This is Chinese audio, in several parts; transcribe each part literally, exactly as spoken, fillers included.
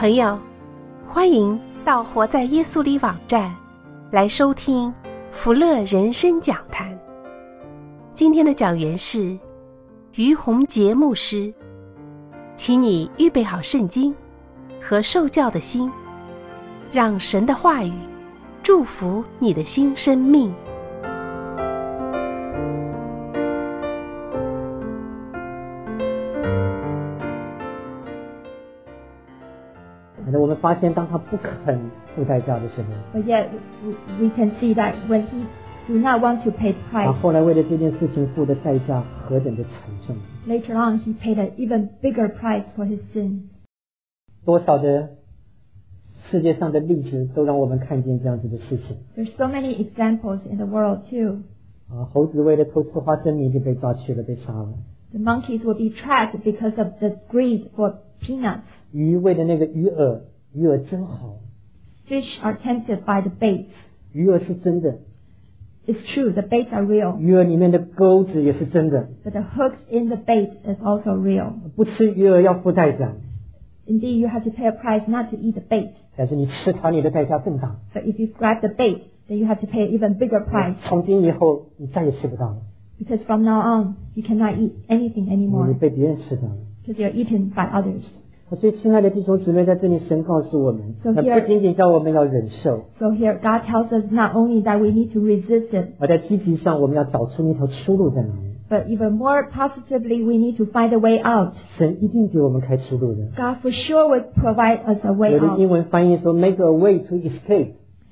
朋友，欢迎到活在耶稣里网站来收听福乐人生讲坛。今天的讲员是于洪杰牧师，请你预备好圣经和受教的心，让神的话语祝福你的新生命。 我们发现当他不肯付代价的时候， But yet we can see that when he do not want to pay 他 price, 后来为了这件事情付的代价何等的沉重。 later on he paid an even bigger price for his sin. 多少的世界上的例子都让我们看见这样子的事情。 There's so many examples in the world too. 啊，猴子为了偷吃花生米就被抓去了，被杀了。 The monkeys will be trapped because of the greed for peanuts. 鱼为了那个鱼饵，鱼饵真好。 Fish are tempted by the bait. 鱼饵是真的， It's true, the baits are real, 鱼饵里面的钩子也是真的。 but the hooks in the bait is also real. 不吃鱼饵要付代价， Indeed, you have to pay a price not to eat the bait. 但是你吃它，你的代价更大。 But if you grab the bait, then you have to pay an even bigger price. 从今以后，你再也吃不到了， Because from now on, you cannot eat anything 因为 anymore 你被别人吃掉了。 because you're eaten by others. 所以，亲爱的弟兄姊妹，在这里神告诉我们， So 那 here- 不仅仅叫我们要忍受， So here, God tells us not only that we need to resist it, 而在积极上，我们要找出那条出路在哪里。 but even more positively, we need to find a way out. 神一定给我们开出路的。 God for sure will provide us a way 有的英 out. 文翻译说 “make a way to escape”，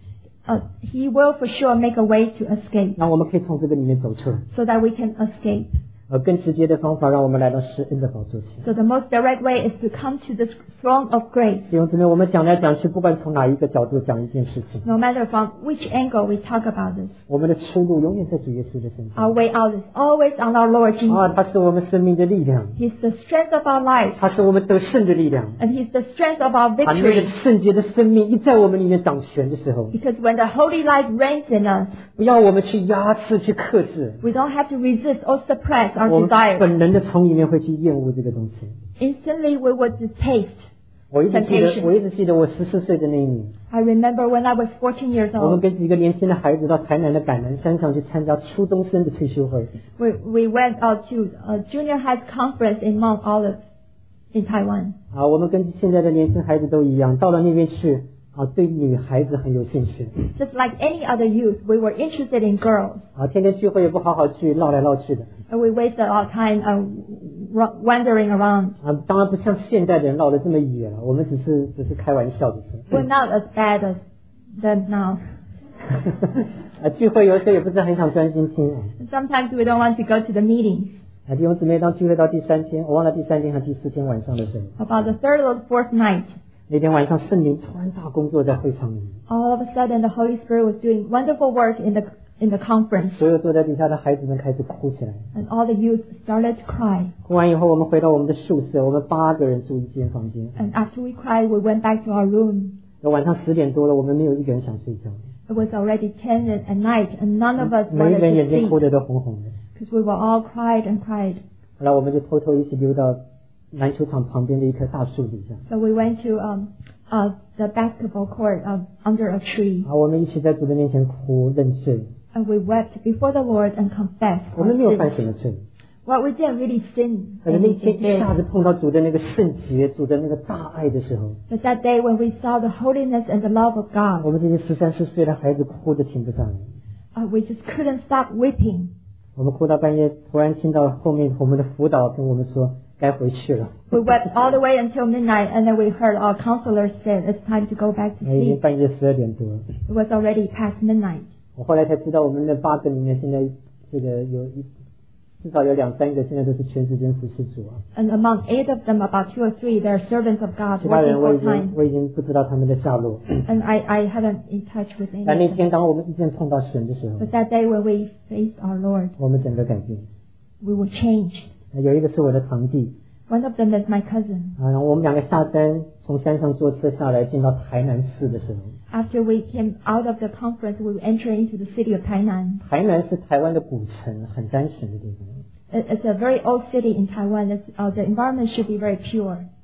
Uh, he will for sure make a way to escape 让我们可以从这个里面走出来。 so that we can escape. 而更直接的方法，让我们来到施恩的宝座前。 So the most direct way is to come to the throne of grace. 弟兄姊妹，我们讲来讲去，不管从哪一个角度讲一件事情， No matter from which angle we talk about this, 我们的出路永远在主耶稣的身 our 上。 way out is always on our Lord 啊， Jesus. 他是我们生命的力量， He's the strength of our life, 他是我们得胜的力量。 and He's the strength of our 他那个 victory. 圣洁的生命一在我们里面掌权的时候， Because when the holy life reigns in us, 不要我们去压制、去克制， we don't have to resist or suppress 我 our 们 desires. 本能的从里面会去厌恶这个东西。 Instantly we would distaste. 我一直记得， Temptation. 我一直记得我十四岁的那一年， I remember when I was fourteen years 我们 old, 跟几个年轻的孩子到台南的橄榄山上去参加初中生的退休会。 we, we went out to a junior high conference in Mount Olive in Taiwan. 啊，我们跟现在的年轻孩子都一样，到了那边去啊，对女孩子很有兴趣 Just like any other youth, we were interested in girls. 啊，天天聚会也不好好去，绕来绕去的 And we wasted our time uh, ru- wandering around. 啊，当然不像现代的人绕得这么野了，我们只是只是开玩笑的事。 We're not as bad as them now. 啊，聚会有时候也不是很想专心听啊。 And sometimes we don't want to go to the meetings. 啊，弟兄姊妹，当聚会到第三天，我忘了第三天还是第四天晚上的时候， About the third or the fourth night, 那天晚上圣灵突然大工作在会场里面， all of a sudden the Holy Spirit was doing wonderful work in the in the conference. 所有坐在底下的孩子们开始哭起来。 And all the youth started to cry. 哭完以后，我们回到我们的宿舍，我们八个人住一间房间。 And after we cried, we went back to our room. 那晚上十点多了，我们没有一个人想睡觉， It was already ten at at night, and none of us 每一 wanted 个人眼 to 睛哭 sleep 得都红红的。 because we were all cried and cried. 后来我们就偷偷一起溜到篮球场旁边的一棵大树底下， So we went to um, uh, the basketball court uh, under a tree, 啊，我们一起在主的面前哭认罪。 and we wept before the Lord and confessed 我 our 们没有犯 sins. 什么罪， Well, we didn't really sin 可是那天 anything 一下 big. 子碰到主的那个圣洁，主的那个大爱的时候， But that day when we saw the holiness and the love of 我 God, 们这些十三四岁的孩子哭得停不下来。 uh, we just couldn't stop weeping. 我们哭到半夜，突然听到后面我们的辅导跟我们说该回去了， We wept all the way until midnight, and then we heard our counselor say it's time to go back to 已经 sleep. 半夜十二点多了。 It was already past midnight. 我后来才知道，我们那八个里面现在这个有一至少有两三个现在都是全时间服侍主啊。 And among eight of them, about two or three, they're servants of God 其他 working 人我已 full 经 time. 我已经不知道他们的下落。 And I, I haven't in touch with any 但 of 那 them. 天当我们一见碰到神的时候， But that day when we faced our Lord, 我们整个改变。 we were changed. 有一个是我的堂弟 One of them is my cousin. 啊，然后我们两个下山，从山上坐车下来，进到台南市的时候， After we came out of the conference, we entered into the city of Tainan. 台南是台湾的古城，很单纯的地方。 It- It's a very old city in Taiwan. It's, uh, the environment should be very pure.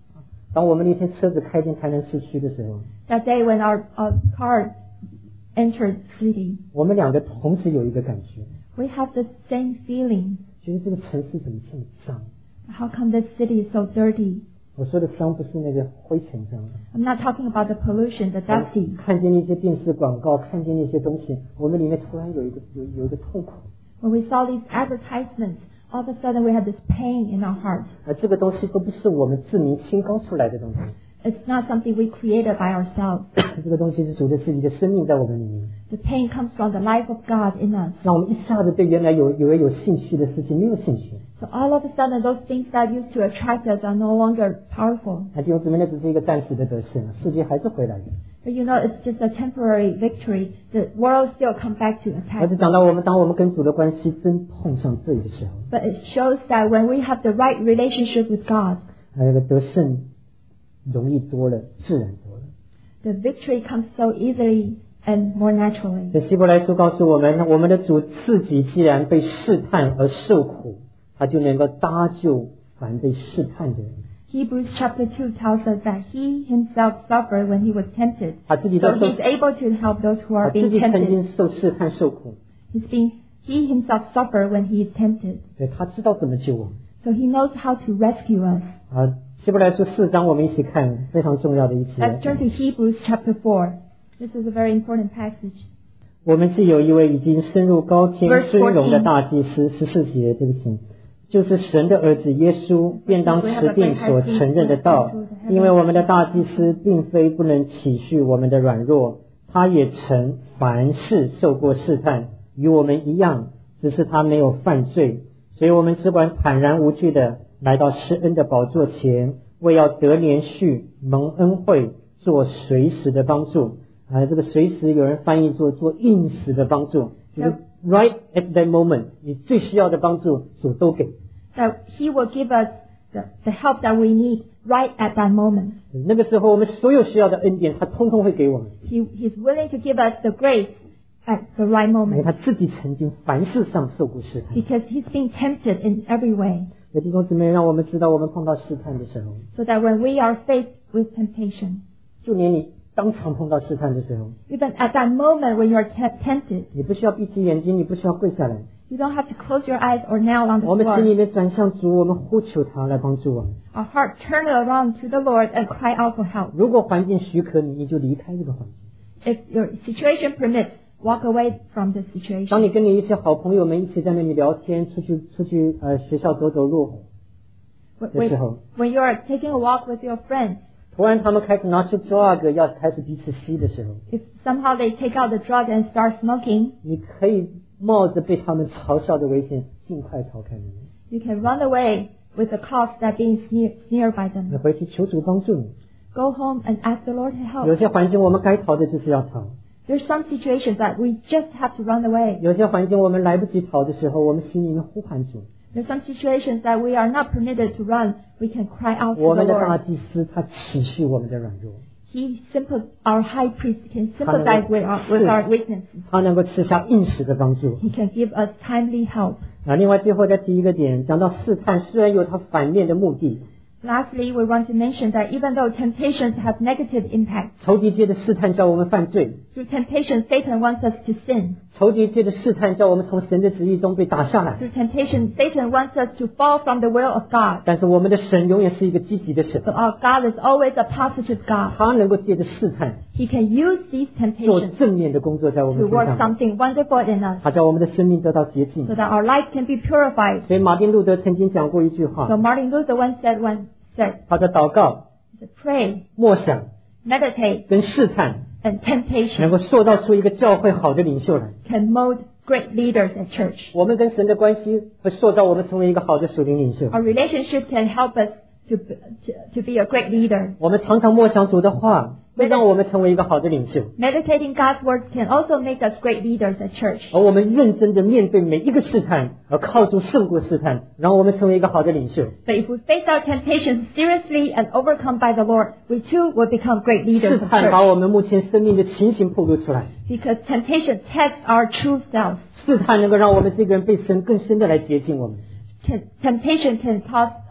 当我们那天车子开进台南市区的时候， That day when our, our car entered city, 我们两个同时有一个感觉， we have the same feeling. 觉得这个城市怎么这么脏？ How come this city is so dirty? 我说的脏不是那个灰尘脏， I'm not talking about the pollution, the dusty. 看见那些电视广告，看见那些东西，我们里面突然有一个有有一个痛苦。 When we saw these advertisements, all of a sudden we had this pain in our heart. 而这个东西都不是我们自鸣清高出来的东西， It's not something we created by ourselves. 这个东西是主的自己的生命在我们里面， The pain comes from the life of God in us. 让我们一下子对原来有有有兴趣的事情没有兴趣。 So all of a sudden, those things that used to attract us are no longer powerful. 那弟兄姊妹，那只是一个暂时的得胜，世界还是回来的。 But you know, it's just a temporary victory. The world still come back to 而 attack. 是讲到我们当我们跟主的关系真碰上对的时候， But it shows that when we have the right relationship with God, 那个得胜容易多了，自然多了。 the victory comes so easily and more naturally. 所以希伯来书告诉我们，我们的主自己既然被试探而受苦，他就能够搭救凡被试探的人。 Hebrews chapter two tells us that he himself suffered when he was tempted. 他自己 So 在受， he's able to help those who 他 are 自 being 己曾 tempted. 经受试探受苦， He's being, he himself suffered when he is tempted. 所以他知道怎么救我们。 So he knows how to rescue us. 啊，希伯来书四章我们一起看，非常重要的一节。 Let's turn to Hebrews chapter four. This is a very important passage. 我们既有一位已经升入高天 Verse 尊荣的大祭司，十四节，对不起，就是神的儿子耶稣，便当持定所承认的道。因为我们的大祭司并非不能体恤我们的软弱，他也曾凡事受过试探，与我们一样，只是他没有犯罪。所以我们只管坦然无惧的来到施恩的宝座前，为要得连续蒙恩惠，做随时的帮助。啊，这个随时有人翻译做做应时的帮助，就是 right at that moment， 你最需要的帮助主都给。 That he will give us the, the help that we need right at that moment. 那个时候我们所有需要的恩典，他通通会给我们， He, he's willing to give us the grace at the right 因为 moment. 他自己曾经凡事上受过试探。 Because he's being tempted in every way. 有弟兄姊妹，让我们知道，我们碰到试探的时候， So that when we are faced with temptation, 就连你当场碰到试探的时候， even at that moment when you are te- tempted, 你不需要闭起眼睛，你不需要跪下来， you don't have to close your eyes or kneel on the 我们心里 floor. 面转向主，我们呼求他来帮助我们。 Our heart turn around to the Lord and cry out for help. 如果环境许可你，你就离开这个环境。 If your situation permits, walk away from the 当你 situation. 跟你一些好朋友们一起在那里聊天，出去出去呃学校走走路 When, 的时候， when you are taking a walk with your friends, 突然他们开始拿出 drug 要开始彼此吸的时候， if somehow they take out the drug and start smoking, 你可以冒着被他们嘲笑的危险，尽快逃开你。 you can run away with the cost that being sneer, sneered by 你 them. 回去求主帮助你。 Go home and ask the Lord to 有 help. 些环境我们该逃的就是要逃， There's some situations that we just have to run away. 有些环境我们来不及逃的时候，我们心里面呼喊主。 There's some situations that we are not permitted to run. We can cry out to 我 the 们的大 Lord. 祭司他体恤我们的软弱， He sympath- our high priest can sympathize with our, with our weaknesses. 他能够赐下应时的帮助。 He can give us timely help. 啊，另外最后再提一个点，讲到试探，虽然有它反面的目的， Lastly, we want to mention that even though temptations have negative impact, 仇敌界的试探叫我们犯罪， through temptation, Satan wants us to sin. 仇敌界的试探叫我们从神的旨意中被打下来。 Through temptation, Satan wants us to fall from the will of God. 但是我们的神永远是一个积极的神， But our God is always a positive God. 他能够借着试探 He can use these 做 temptations 正面的工作在我们 to 身 work 上， something wonderful in us 他叫我们的生命得到洁净 so。that our life can be purified. 所以马丁路德曾经讲过一句 So 话， Martin Luther once said, once said, 他的祷告、 he said, pray, 默想 meditate, 跟试探 and 能 temptation 够塑造出一个教会好的领袖来。 can mold great leaders at church. 我们跟神的关系会塑造我们成为一个好的属灵领袖。 Our relationship can help us to, be- to, to be a great leader. 我们常常默想主的话，会让我们成为一个好的领袖。 Meditating God's words can also make us great leaders at church. 而我们认真的面对每一个试探，而靠主胜过试探，然后我们成为一个好的领袖。 But if we face our temptations seriously and overcome by the Lord, we too will become great 试 leaders of 探把 church. 我们目前生命的情形暴露出来， Because temptation tests our true self. 试探能够让我们这个人被神更深的来洁净我们。 Can, temptation can cause, uh,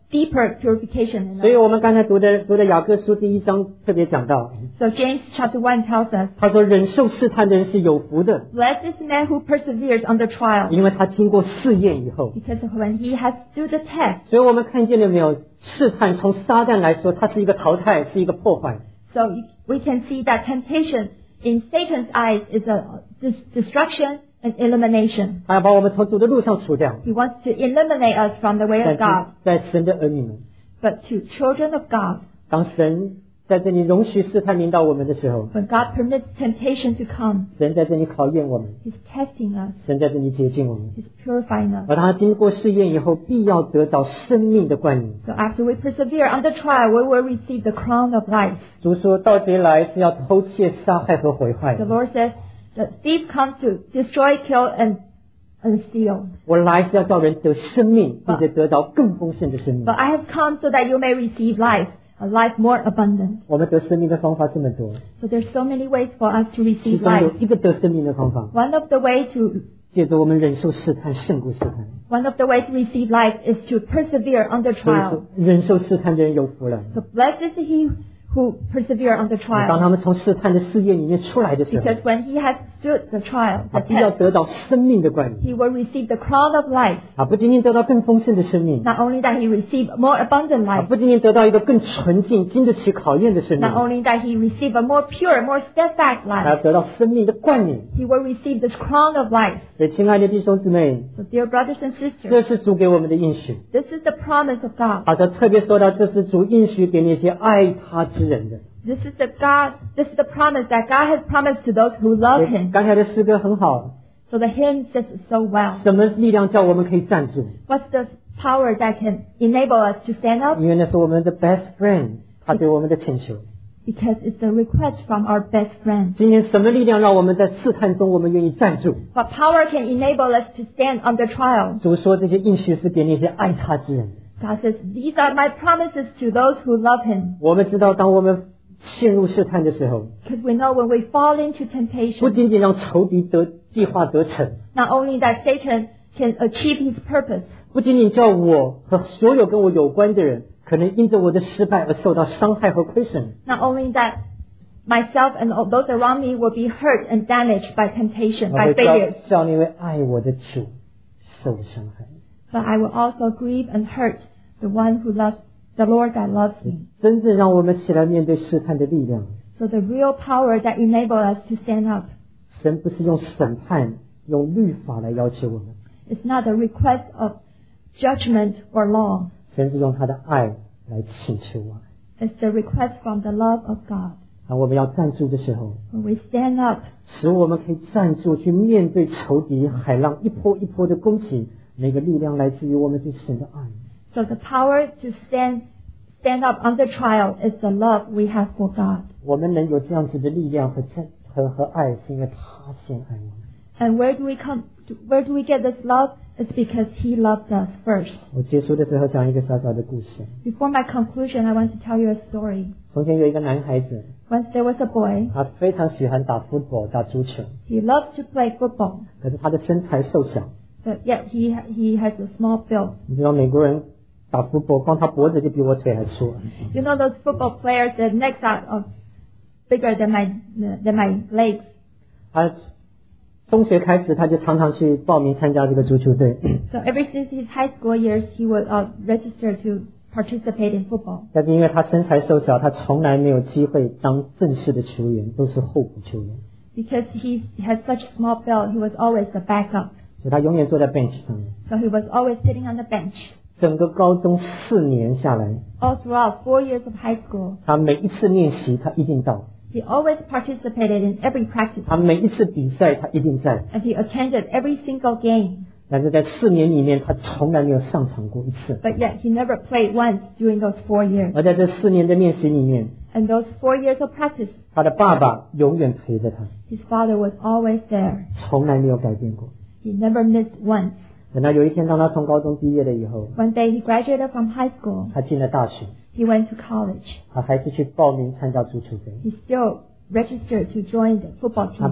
deeper purification in 所以 us. 我们刚才读的读的雅各书第一章特别讲到， So James chapter one tells us, 他说忍受试探的人是有福的， blessed is the man who perseveres under trial, 因为他经过试验以后。 because when he has stood the test. 所以我们看见了没有？试探从撒旦来说，它是一个淘汰，是一个破坏。 So we can see that temptation in Satan's eyes is a dis- destruction and elimination. 他要把我们从主的路上除掉。 He wants to eliminate us from the way 但 of 是 God. 在神的儿女们， But to children of God, 当神在这里容许试探临到我们的时候， when God permits temptation to come, 神在这里考验我们， He's testing us, 神在这里洁净我们。 He's purifying us. 而他经过试验以后，必要得到生命的冠冕。 So after we persevere under trial, we will receive the crown of life. 主说，盗贼来是要偷窃、杀害和毁坏 The 的。 Lord says, the thief comes to destroy, kill, and, and steal. 我来是要叫人得生命，并且得到更丰盛的生命 But。I have come so that you may receive life, a life more abundant. 我们得生命的方法这么多， So there's so many ways for us to 其 receive 中有 life. 一个得生命的方法， One of the way to 借着我们忍受试探，胜过试探。 one of the ways to receive life is to persevere under 所以 trial. 说，忍受试探的人有福了。 So blessed is he who persevere under 当他 trial, 们从试探的试验里面出来的时候， because when he has stood the trial, 他 the 必要 test, 得到生命的冠冕。 he will receive the crown of life. 啊，不仅仅得到更丰盛的生命， Not only that he receive more abundant 啊， life, 不仅仅得到一个更纯净、经得起考验的生命， not only that he receive a more pure, more steadfast 还要 life, 得到生命的冠冕。 he will receive this crown of life. 所以，亲爱的弟兄姊妹， So dear brothers and 这 sisters, 是主给我们的应许。 this is the promise of God. 好像特别说到，这是主应许给那些爱他之人的。 This is the God, this is the promise that God has promised to those who love him. 刚才的诗歌很好， So the hymn says it so well. 什么力量叫我们可以站住？ What's the power that can enable us to stand up? 因为那是我们的 best friend，他对我们的请求。 Because it's a request from our best friend. 今天什么力量让我们在试探中我们愿意站住？ What power can enable us to stand under trial? 主说这些应许是给那些爱他之人的。 God says, these are my promises to those who love him. 我们知道，当我们陷入试探的时候， Because we know when we fall into 不 temptation, 仅仅让仇敌得计划得逞， not only that Satan can achieve his purpose, 不仅仅叫我和所有跟我有关的人，可能因着我的失败而受到伤害和亏损， not only that myself and all those around me will be hurt and damaged by temptation, 我 by 会叫 failures. 叫那位爱我的主受伤害。 But I will also grieve and hurt the one who loves, the Lord that loves me. 真正让我们起来面对试探的力量， So the real power that enable us to stand up 神不是用审判、用律法来要求我们， is not a request of judgment or law. 神是用他的爱来请求我们。 It's the request from the love of God. 当我们要站住的时候， When we stand up, 使我们可以站住去面对仇敌海浪一波一波的攻击，那个力量来自于我们对神的爱。 so the power to stand stand up under trial is the love we have for God. 我们能有这样子的力量和真和和爱，是因为他先爱我们。 And where do we come? To, where do we get this love? It's because He loved us first. 我结束的时候讲一个小小的故事。 Before my conclusion, I want to tell you a story. 从前有一个男孩子， Once there was a boy. 他非常喜欢打 football 打足球， He loves to play football, 可是他的身材瘦小。 but yet he he has a small build. 你知道美国人打 football， 光他脖子就比我腿还粗。 You know those football players, their necks are uh, bigger than my than my legs. 他中学开始，他就常常去报名参加这个足球队。 So ever since his high school years, he would uh, register to participate in football. 但是因为他身材瘦小，他从来没有机会当正式的球员，都是候补球员， Because he has such a small build, he was always the backup. 所以他永远坐在 bench 上面。 So he was always sitting on the bench. 整个高中四年下来， All throughout four years of high school, 他每一次练习他一定到， he always participated in every practice, 他每一次比赛他一定在。 and he attended every single game. 但是在四年里面，他从来没有上场过一次。 But yet he never played once during those four years. 而在这四年的练习里面， And those four years of practice, 他的爸爸永远陪着他， his father was always there. 从来没有改变过。 He never missed once. 等到有一天，当他从高中毕业了以后， One day he graduated from high school. 他进了大学， He went to college. 他还是去报名参加足球队。 He still registered to join the football 他 team.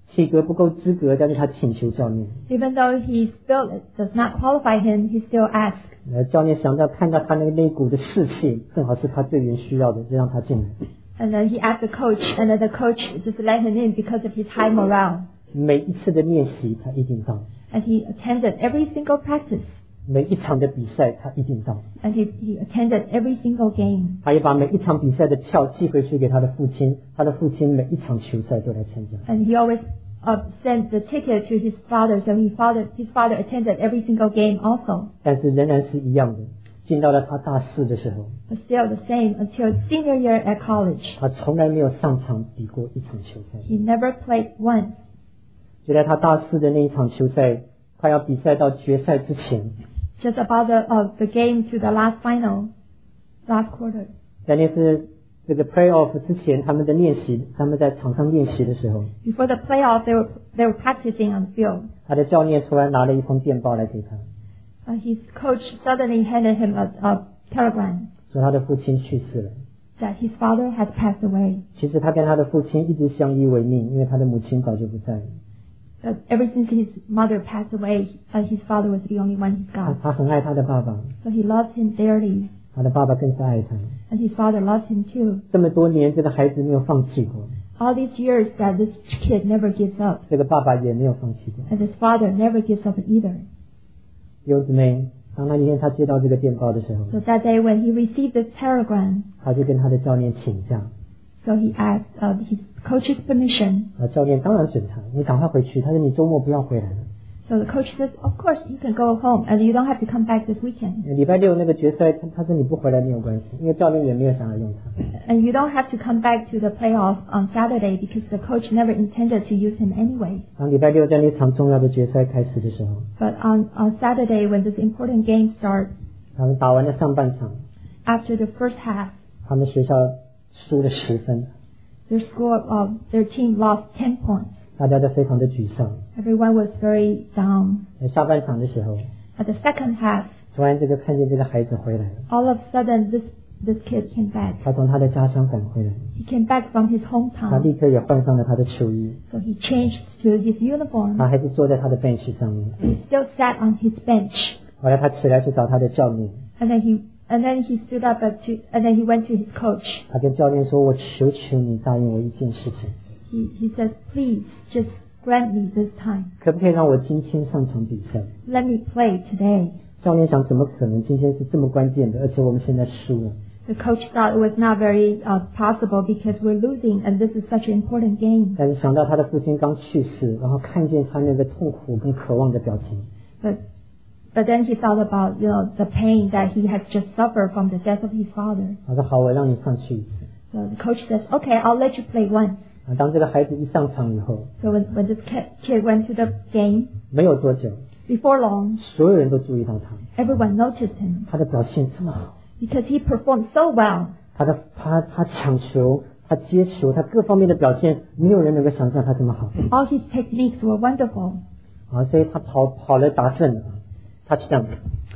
体格不够资格，但是他请求教练。 Even though he still does not qualify him, he still asks. 呃，教练想到看到他那个肋骨的士气，正好是他队员需要的，就让他进来。 And then he asked the coach, and then the coach just let him in because of his high morale. 每一次的练习他一定到， And he attended every single practice. 每一场的比赛他一定到， And he, he attended every single game. 他也把每一场比赛的票寄回去给他的父亲，他的父亲每一场球赛都来参加。 And he always uh, sent the ticket to his father, so he father, his father attended every single game also. 但是仍然是一样的，进到了他大四的时候， But still the same until senior year at college. 他从来没有上场比过一场球赛。 He never played once. 就在他大四的那一场球赛快要比赛到决赛之前， Just about the, uh, the game to the last final, last quarter. 在那次这个 playoff 之前，他们的练习，他们在场上练习的时候， Before the playoff, they were, they were practicing on the field. 他的教练突然拿了一封电报来给他， Uh, his coach suddenly handed him a, a telegram 说他的父亲去世了。 that his father had passed away. 其实他跟他的父亲一直相依为命，因为他的母亲早就不在了。 That ever since his mother passed away, uh, his father was the only one he's 他 got. 他很爱他的爸爸， So he loves him dearly, 他的爸爸更是爱他。 and his father loves him too. 这么多年，这个孩子没有放弃过， All these years that this kid never gives up, 这个爸爸也没有放弃过。 and his father never gives up either. 弟兄姊妹，当那一天他接到这个电报的时候， So that day when he received this telegram, 他就跟他的教练请假， so he asked uh, his coach's permission. 啊，教练当然准他，你赶快回去。他说你周末不要回来了。 So the coach says, of course you can go home, and you don't have to come back this weekend. 礼拜六那个决赛，他他说你不回来没有关系，因为教练也没有想要用他。 And you don't have to come back to the playoff on Saturday because the coach never intended to use him anyway. 当礼拜六在那场重要的决赛开始的时候， But on, on Saturday when this important game starts, 他们打完了上半场， after the first half, 他们学校输了十分， their score, uh, their team lost ten points. 大家都非常的沮丧。 Everyone was very down. 在下半场的时候， At the second half, 突然这个看见这个孩子回来了， all of a sudden this, this kid came back. 他从他的家乡赶回来， He came back from his 他 hometown. 立刻也换上了他的球衣， So he changed to his uniform. 他还是坐在他的 bench 上面。 He still sat on his bench. 后来他起来去找他的教练， And then he, and then he stood up at to, and then he went to his coach. 他跟教练说：“我求求你答应我一件事情， He, he says, please just grant me this time. 可不可以让我今天上场比赛？” Let me play today. 教练想，怎么可能？今天是这么关键的，而且我们现在输了。 The coach thought it was not very uh, possible because we're losing and this is such an important game. 但是想到他的父亲刚去世，然后看见他那个痛苦跟渴望的表情， But, but then he thought about, you know, the pain that he had just suffered from the death of his father. 他说：“好，我让你上去一次。 So the coach says, okay, I'll let you play once. ” 啊，当这个孩子一上场以后， So when, when this kid, kid went to the game, 没有多久， before long, 所有人都注意到他， everyone noticed him 他的表现这么好， because he performed so well. 他的他他抢球，他接球，他各方面的表现，没有人能够想象他这么好。 All his techniques were wonderful. 啊，所以他跑跑了达阵了，他这样。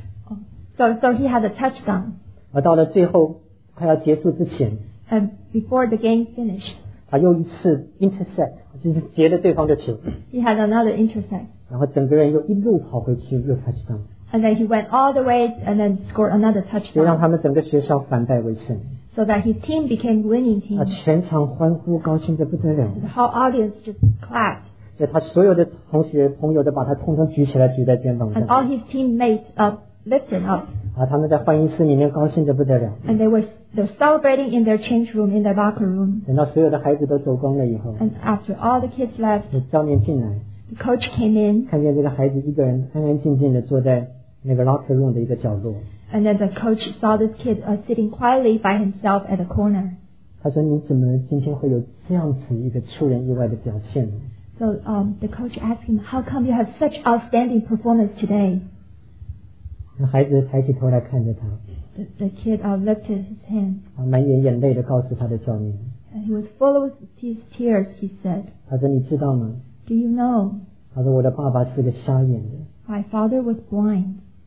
So, so he had a touchdown. 而到了最后快要结束之前， And before the game finished, 他又一次 intercept，就是截了对方的球， he had another intercept. 然后整个人又一路跑回去，又 touchdown， And then he went all the way and then scored another 就让 touchdown. 他们整个学校反败为胜。 So that his team became winning 啊， team. 全场欢呼，高兴得不得了。 The whole audience just clapped. 所以他所有的同学朋友都把他通通举起来，举在肩膀 And 上。 all his teammates uh, lifted up. 啊，他们在会议室里面高兴得不得了。 And they were, they were celebrating in their change room, in their locker room. 等到所有的孩子都走光了以后， And after all the kids left, 有教练进来， the coach came in. 看见这个孩子一个人安安静静的坐在那个 locker room 的一个角落。 And then the coach saw this kid uh, sitting quietly by himself at the corner. 他说：“你怎么今天会有这样子一个出人意外的表现呢？” So um, the coach asked him, how come you have such outstanding performance today? 那孩子抬起头来看着他， The, the kid uh, lifted his hand. 啊，满眼眼泪的告诉他的教练， And he was full of his tears, he said. 他说：“你知道吗？” Do you know, 他说：“我的爸爸是个瞎眼的， my father was blind.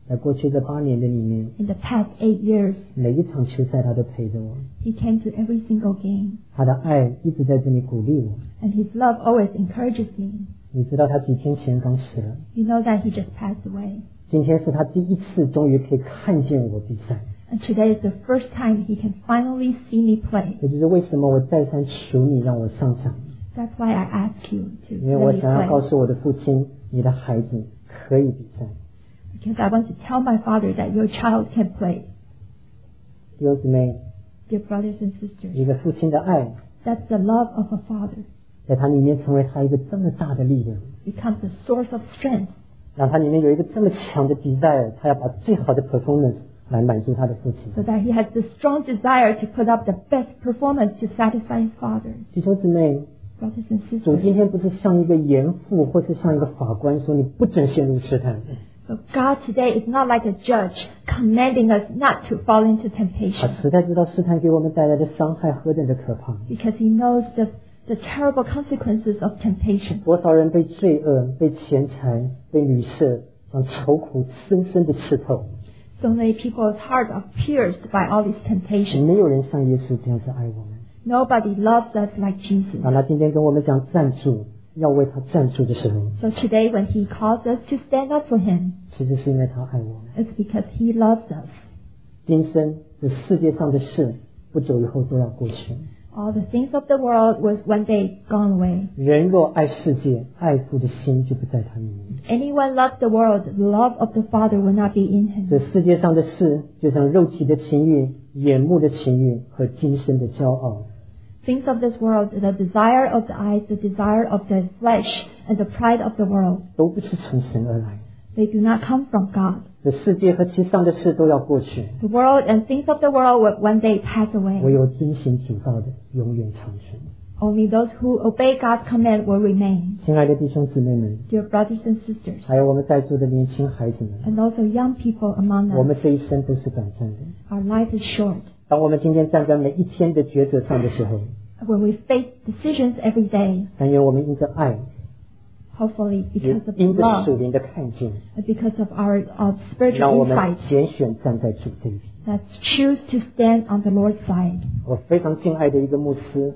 在过去这八年的里面， In the past eight years, 每一场球赛他都陪着我， he came to every single game. 他的爱一直在这里鼓励我。 And his love always encourages me. 你知道他几天前刚死了， You know that he just passed away. 今天是他第一次终于可以看见我比赛， And today is the first time he can finally see me play. 这就是为什么我再三求你让我上场， That's why I ask you to 因为我 let me 想要告 play. 诉我的父亲，你的孩子可以比赛。 Because I want to tell my father that your child can play. 弟兄姊妹， Dear brothers and 你 sisters, 的父亲的爱 that's the love of a father. 在他里面成为他一个这么大的力量， Becomes a source of strength. 让他里面有一个这么强的 desire， 他要把最好的 performance 来满足他的父亲。 So that he has the strong desire to put up the best performance to satisfy his father. 弟兄姊妹， Brothers and 主今 sisters, 天不是像一个严父或是像一个法官说你不准陷入试探， so God today is not like a judge commanding us not to fall into 他 temptation. 实在知道试探给我们带来的伤害何等的可怕。 Because he knows the, the terrible consequences of temptation. 多少人被罪恶、被钱财、被旅舍像愁苦深深的刺透， So many people's hearts are pierced by all these temptations. 没有人像耶稣这样子爱我们。 Nobody loves us like Jesus. 当他今天跟我们讲站住，要为他站住的时候， So today when he calls us to stand up for him, 其实是因为他爱我们。 it's because he loves us. 今生这世界上的事，不久以后都要过去。 All the things of the world was one day gone away. 人若爱世界，爱父的心就不在他里面。 Anyone loves the world, the love of the Father will not be in him. 这世界上的事，就像肉体的情欲、眼目的情欲和今生的骄傲， Things of this world, the desire of the eyes, the desire of the flesh, and the pride of the world, 都不是从神而来。 they do not come from God. 这世界和其上的事都要过去， The world and things of the world will one day pass 唯 away. 有遵行主道的永远长存。 Only those who obey God's command will remain. 亲爱的弟兄姊妹们， Dear brothers and sisters, 还有我们在座的年轻孩子们， and also young people among 我 us, 们这一生都是短暂的。 our life is short. 当我们今天站在每一天的抉择上的时候， When we face decisions every day, 但愿我们因着爱， hopefully 也 because of 因着 love 属灵的看见， and because of our uh, 让我 spiritual 们 insight, 拣选站在主这一边。 let's choose to stand on the Lord's side. 我非常敬爱的一个牧师，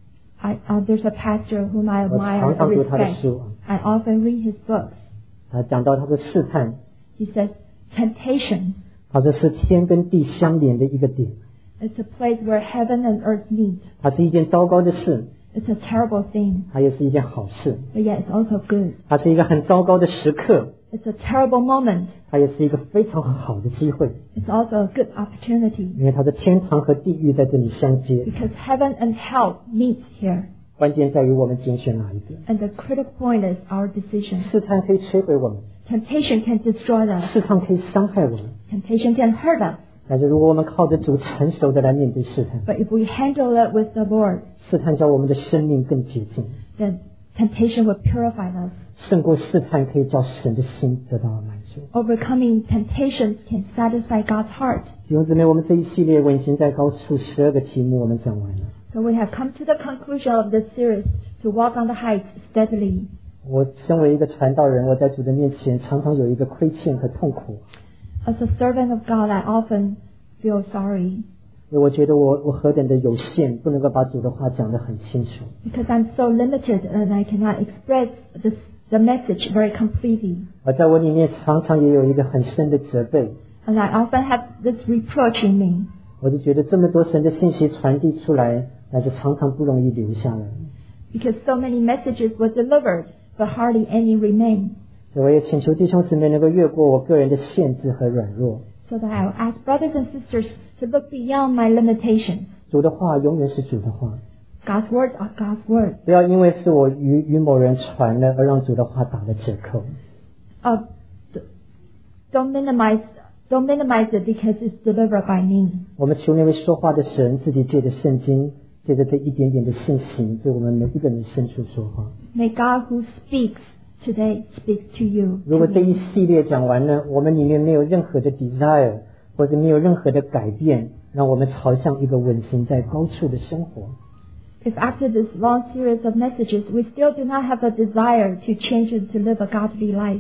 I, uh, there's a pastor whom I 我 admire 常 and 常读他的 respect. 书， I often read his books. 他讲到他的试探， He says, temptation 他说是天跟地相连的一个点， is a place where heaven and earth meet. 它是一件糟糕的事， It's a terrible thing, 它也是一件好事。 but yet it's also good. 它是一个很糟糕的时刻， It's a terrible moment. 它也是一个非常好的机会， It's also a good opportunity 因为它的天堂和地狱在这里相接。 because heaven and hell meet here. 关键在于我们拣选哪一个。 And the critical point is our decision. 试探可以摧毁我们， Temptation can destroy us. 试探可以伤害我们， Temptation can hurt us. 但是如果我们靠着主成熟的来面对试探， But if we handle it with the Lord, 试探叫我们的生命更洁净， then temptation will purify us. 胜过试探可以叫神的心得到满足。 Overcoming temptations can satisfy God's heart. 弟兄姊妹，我们这一系列稳行在高处十二个题目我们讲完了。 So we have come to the conclusion of this series to walk on the heights steadily. 我身为一个传道人，我在主的面前常常有一个亏欠和痛苦， As a servant of God, I often feel sorry 因为我觉得我我何等的有限，不能够把主的话讲得很清楚。 because I'm so limited and I cannot express this, the message very completely. 而在我里面常常也有一个很深的责备， And I often have this reproach in me 我就觉得这么多神的信息传递出来，但是常常不容易留下来。 because so many messages were delivered, but hardly any remain. 所以我也请求弟兄姊妹能够越过我个人的限制和软弱。 So that I will ask brothers and sisters to look beyond my limitations. 主的话永远是主的话， God's words are God's words. 不要因为是我与与某人传了，而让主的话打了折扣。 Uh, d- don't minimize, don't minimize it because it's delivered by me. 我们求那位说话的神自己借着圣经，借着这一点点的信息，对我们每一个人深处说话。 May God who speaks today speak to you. 如果 to 这一 me. 系列讲完了，我们里面没有任何的 desire， 或者没有任何的改变，让我们朝向一个稳行在高处的生活， If after this long series of messages we still do not have a desire to change and to live a godly life,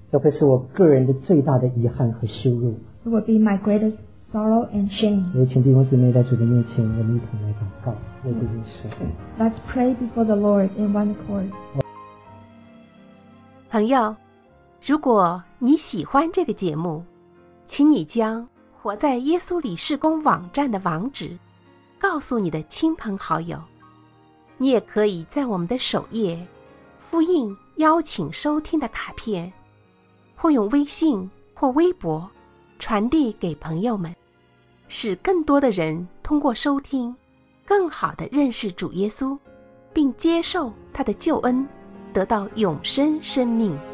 这会是我个人的最大的遗憾和羞辱。 It would be my greatest sorrow and shame. 所以请弟兄姊妹在主的面前，我们一同来祷告，为这件事。 Let's pray before the Lord in one accord. 朋友，如果你喜欢这个节目，请你将活在耶稣里事工网站的网址告诉你的亲朋好友。你也可以在我们的首页复印邀请收听的卡片，或用微信或微博传递给朋友们，使更多的人通过收听更好地认识主耶稣，并接受他的救恩，得到永生生命。